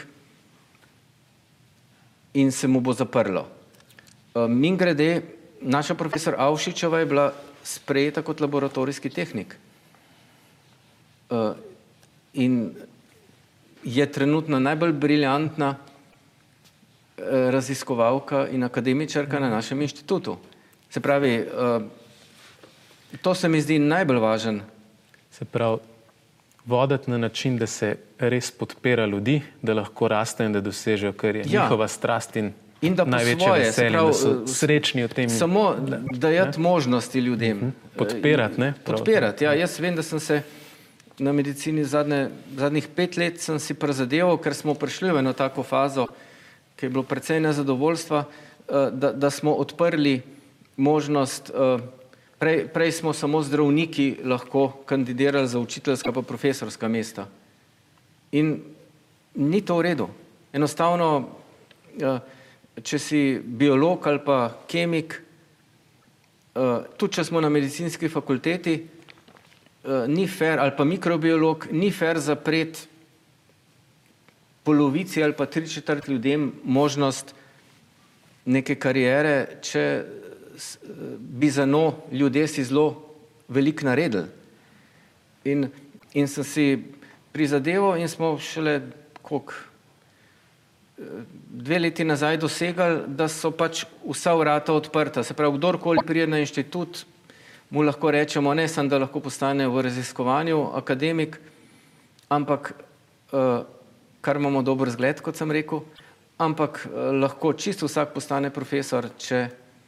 in se mu bo zaprlo. Mimogrede, naša profesor Avšičeva je bila sprejeta kot laboratorijski tehnik. In je trenutno najbolj briljantna raziskovalka in akademičarka na našem inštitutu. Se pravi, to se mi zdi najbolj važen. Se pravi, voditi na način, da se res podpira ljudi, da lahko raste in da dosežejo, kar je ja. njihova strast in, in največje svoje, veselje, pravi, da so srečni v tem. Samo dajati možnosti ljudem. Uh-huh. Podpirati, ne? Podpirati, ja. Jaz vem, da sem se na medicini zadnje, zadnjih pet let sem si prizadeval, ker smo prišli v eno tako fazo, ki je bilo precej nezadovoljstva, da, da smo odprli možnost, prej, prej smo samo zdravniki lahko kandidirali za učiteljska pa profesorska mesta. In ni to v redu. Enostavno, če si biolog ali pa kemik, tudi če smo na medicinski fakulteti, ni fair, ali pa mikrobiolog, ni fair zapreti polovici ali pa tri četrt ljudem možnost neke karijere, če bi za njo ljudje si zelo veliko naredili. In, in sem si prizadeval in smo šele koliko, dve leti nazaj dosegali, da so pač vsa vrata odprta. Se pravi, kdorkoli pride na inštitut, mu lahko rečemo, ne samo, da lahko postane v raziskovanju akademik, ampak uh, kar imamo dober zgled, kot sem rekel, ampak uh, lahko čisto vsak postane profesor, če,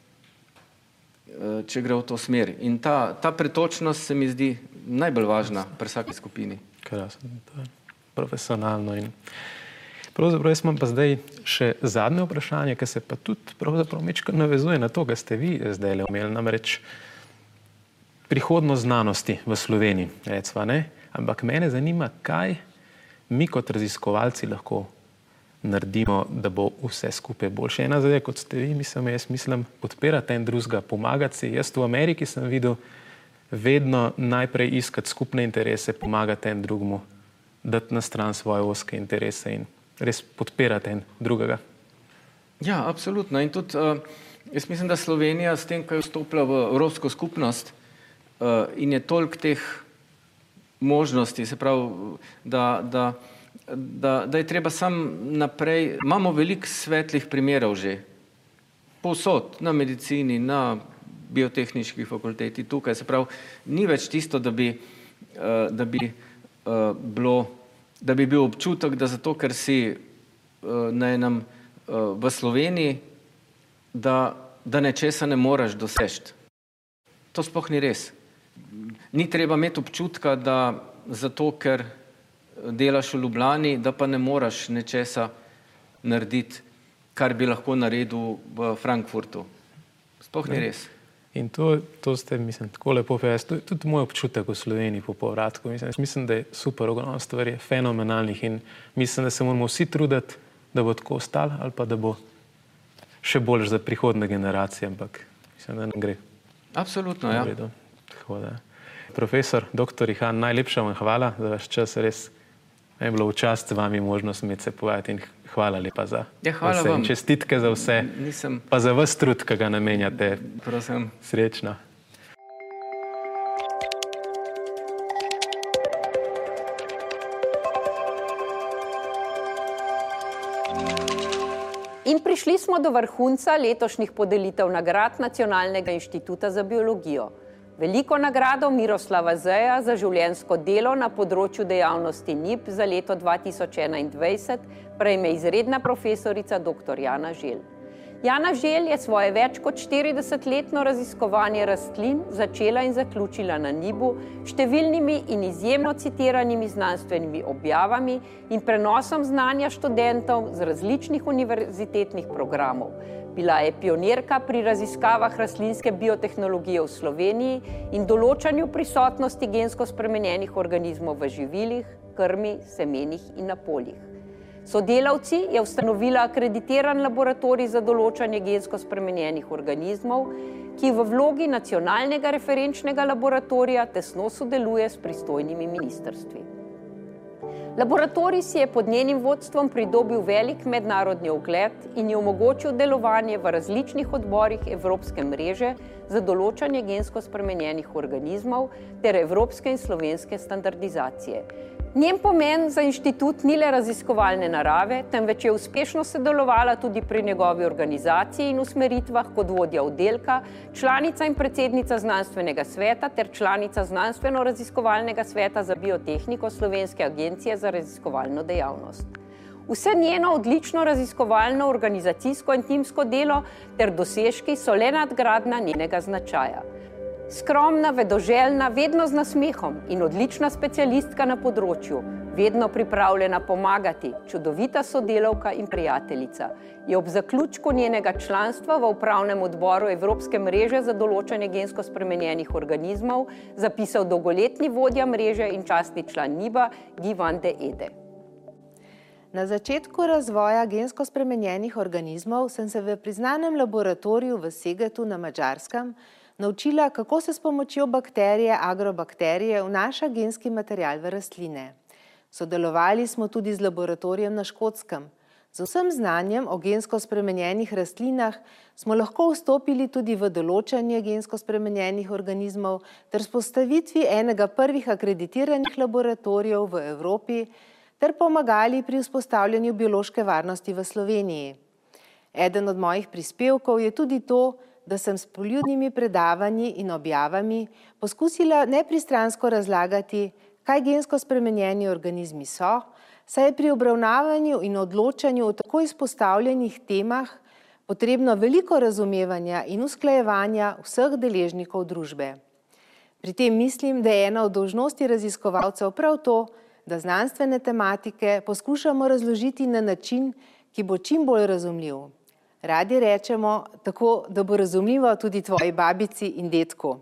uh, če gre v to smer. In ta, ta pretočnost se mi zdi najbolj važna pri vsaki skupini. Krasno, to je profesionalno. In pravzaprav jaz imam pa zdaj še zadnje vprašanje, ki se pa tudi pravzaprav mečko navezuje na to, kar ste vi zdaj le omeli, namreč prihodnost znanosti v Sloveniji, recva, ne? Ampak mene zanima, kaj mi kot raziskovalci lahko naredimo, da bo vse skupaj boljše. Ena zadeva, kot ste vi, mislim, jaz mislim, podpirati en drugega, pomagati si. Jaz v Ameriki sem videl vedno najprej iskati skupne interese, pomagati en drugemu, dati na stran svoje ozke interese in res podpirati en drugega. Ja, absolutno. In tudi, uh, jaz mislim, da Slovenija s tem, ko je vstopila v Evropsko skupnost, Uh, in je toliko teh možnosti, se pravi, da, da, da, da je treba sam naprej, imamo veliko svetlih primerov že, povsod, na medicini, na biotehniški fakulteti, tukaj, se pravi, ni več tisto, da bi, uh, da bi, uh, bilo, da bi bil občutek, da zato, ker si uh, na enem uh, v Sloveniji, da, da nečesa ne moreš doseči. To sploh ni res. Ni treba imeti občutka, da zato, ker delaš v Ljubljani, da pa ne moreš nečesa narediti, kar bi lahko naredil v Frankfurtu. Sploh ni res. In to, to ste, mislim, tako lepo povedali. To je tudi moj občutek v Sloveniji po povratku. Mislim, mislim, da je super, ogromno stvari, fenomenalnih in mislim, da se moramo vsi truditi, da bo tako ostalo ali pa da bo še bolj za prihodne generacije, ampak mislim, da ne gre. Absolutno, ja. Hvala. Profesor doktor Ihan, najlepša vam hvala za vaš čas, res je bilo v čast z vami možnost imeti se povedati in hvala lepa za ja, hvala vse. Vam. Čestitke za vse, Nisem... pa za vas trud, ki ga namenjate. Prosim. Srečno. In prišli smo do vrhunca letošnjih podelitev nagrad Nacionalnega inštituta za biologijo. Veliko nagrado Miroslava Zeja za življenjsko delo na področju dejavnosti N I P za leto dva tisoč enaindvajset prejme izredna profesorica doktor Jana Želj. Jana Želj je svoje več kot štiridesetletno raziskovanje rastlin začela in zaključila na N I B-u številnimi in izjemno citiranimi znanstvenimi objavami in prenosom znanja študentov z različnih univerzitetnih programov. Bila je pionirka pri raziskavah rastlinske biotehnologije v Sloveniji in določanju prisotnosti gensko spremenjenih organizmov v živilih, krmi, semenih in na poljih. Sodelavci je ustanovila akreditiran laboratorij za določanje gensko spremenjenih organizmov, ki v vlogi nacionalnega referenčnega laboratorija tesno sodeluje s pristojnimi ministrstvi. Laboratorij si je pod njenim vodstvom pridobil velik mednarodni ugled in je omogočil delovanje v različnih odborih Evropske mreže za določanje gensko spremenjenih organizmov ter evropske in slovenske standardizacije. Njen pomen za inštitut ni le raziskovalne narave, temveč je uspešno sodelovala tudi pri njegovi organizaciji in usmeritvah kot vodja oddelka, članica in predsednica znanstvenega sveta ter članica znanstveno-raziskovalnega sveta za biotehniko Slovenske agencije za raziskovalno dejavnost. Vse njeno odlično raziskovalno, organizacijsko in timsko delo ter dosežki so le nadgradnja njenega značaja. Skromna, vedoželjna, vedno z nasmehom in odlična specialistka na področju, vedno pripravljena pomagati, čudovita sodelavka in prijateljica, je ob zaključku njenega članstva v upravnem odboru Evropske mreže za določanje gensko spremenjenih organizmov zapisal dolgoletni vodja mreže in častni član N I B-a Guy van de Ede. Na začetku razvoja gensko spremenjenih organizmov sem se v priznanem laboratoriju v Segetu na Madžarskem naučila, kako se s pomočjo bakterije, agrobakterije vnaša genski material v rastline. Sodelovali smo tudi z laboratorijem na Škotskem. Z vsem znanjem o gensko spremenjenih rastlinah smo lahko vstopili tudi v določanje gensko spremenjenih organizmov ter vzpostavitvi enega prvih akreditiranih laboratorijev v Evropi ter pomagali pri vzpostavljanju biološke varnosti v Sloveniji. Eden od mojih prispevkov je tudi to, da sem s poljudnimi predavanji in objavami poskusila nepristransko razlagati, kaj gensko spremenjeni organizmi so, saj je pri obravnavanju in odločanju o tako izpostavljenih temah potrebno veliko razumevanja in usklajevanja vseh deležnikov družbe. Pri tem mislim, da je ena od dolžnosti raziskovalcev prav to, da znanstvene tematike poskušamo razložiti na način, ki bo čim bolj razumljiv. Radi rečemo tako, da bo razumljivo tudi tvoji babici in detku.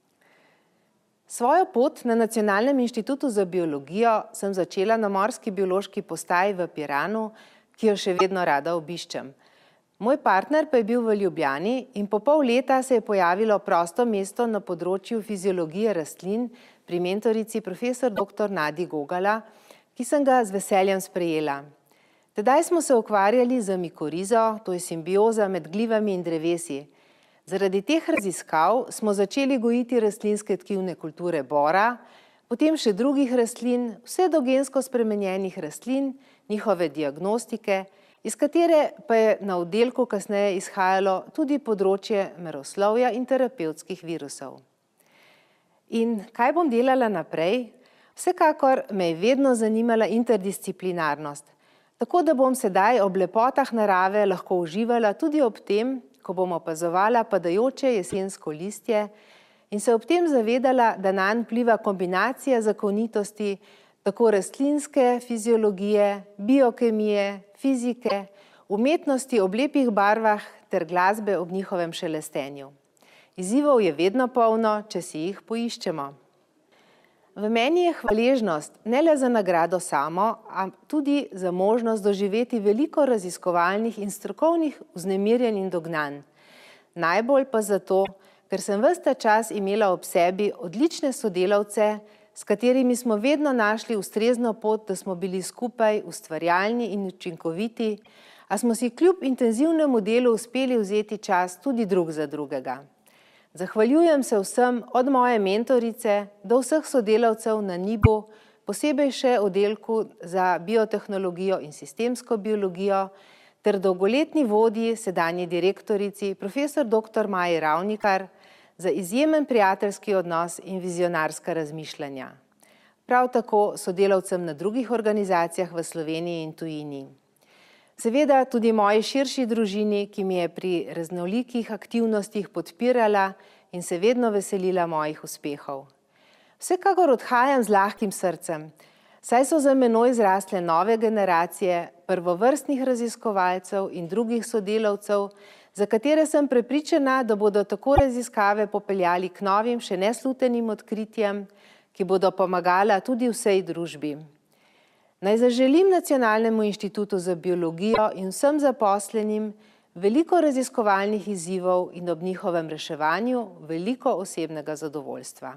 Svojo pot na Nacionalnem inštitutu za biologijo sem začela na Morski biološki postaji v Piranu, ki jo še vedno rada obiščem. Moj partner pa je bil v Ljubljani in po pol leta se je pojavilo prosto mesto na področju fiziologije rastlin pri mentorici profesor doktor Nadi Gogala, ki sem ga z veseljem sprejela. Tedaj smo se ukvarjali z mikorizo, to je simbioza med glivami in drevesi. Zaradi teh raziskav smo začeli gojiti rastlinske tkivne kulture bora, potem še drugih rastlin, vse do gensko spremenjenih rastlin, njihove diagnostike, iz katere pa je na oddelku kasneje izhajalo tudi področje meroslovja in terapevtskih virusov. In kaj bom delala naprej? Vsekakor me je vedno zanimala interdisciplinarnost, tako da bom sedaj ob lepotah narave lahko uživala tudi ob tem, ko bom opazovala padajoče jesensko listje in se ob tem zavedala, da nanj vpliva kombinacija zakonitosti tako rastlinske fiziologije, biokemije, fizike, umetnosti ob lepih barvah ter glasbe ob njihovem šelestenju. Izzivov je vedno polno, če si jih poiščemo. V meni je hvaležnost ne le za nagrado samo, ampak tudi za možnost doživeti veliko raziskovalnih in strokovnih vznemirjenj in dognanj. Najbolj pa zato, ker sem ves ta čas imela ob sebi odlične sodelavce, s katerimi smo vedno našli ustrezno pot, da smo bili skupaj ustvarjalni in učinkoviti, a smo si kljub intenzivnemu delu uspeli vzeti čas tudi drug za drugega. Zahvaljujem se vsem, od moje mentorice do vseh sodelavcev na N I B-u, posebej še oddelku za biotehnologijo in sistemsko biologijo, ter dolgoletni vodji, sedanji direktorici, profesor doktor Maji Ravnikar, za izjemen prijateljski odnos in vizionarska razmišljanja. Prav tako sodelavcem na drugih organizacijah v Sloveniji in tujini. Seveda tudi moji širši družini, ki mi je pri raznolikih aktivnostih podpirala in se vedno veselila mojih uspehov. Vsekakor odhajam z lahkim srcem, saj so za menoj zrastle nove generacije prvovrstnih raziskovalcev in drugih sodelavcev, za katere sem prepričana, da bodo tako raziskave popeljali k novim, še neslutenim odkritjem, ki bodo pomagala tudi vsej družbi. Naj zaželim Nacionalnemu inštitutu za biologijo in vsem zaposlenim veliko raziskovalnih izzivov in ob njihovem reševanju veliko osebnega zadovoljstva.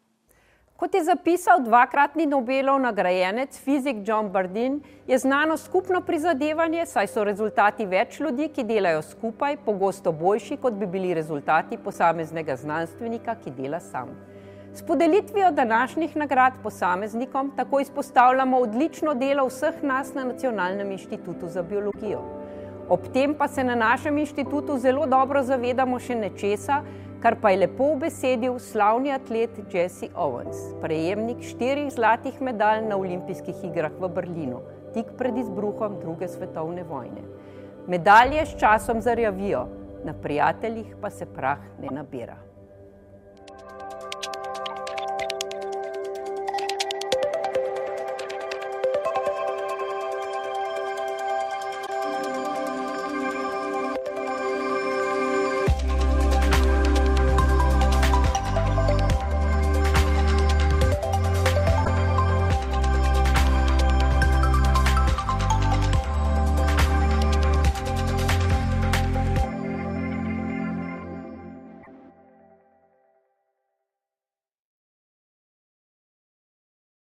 Kot je zapisal dvakratni Nobelov nagrajenec, fizik John Bardeen, je znanost skupno prizadevanje, saj so rezultati več ljudi, ki delajo skupaj, pogosto boljši, kot bi bili rezultati posameznega znanstvenika, ki dela sam. S podelitvijo današnjih nagrad posameznikom tako izpostavljamo odlično delo vseh nas na Nacionalnem inštitutu za biologijo. Ob tem pa se na našem inštitutu zelo dobro zavedamo še nečesa, kar pa je lepo ubesedil slavni atlet Jesse Owens, prejemnik štirih zlatih medalj na olimpijskih igrah v Berlinu, tik pred izbruhom druge svetovne vojne. Medalje s časom zarjavijo, na prijateljih pa se prah ne nabira.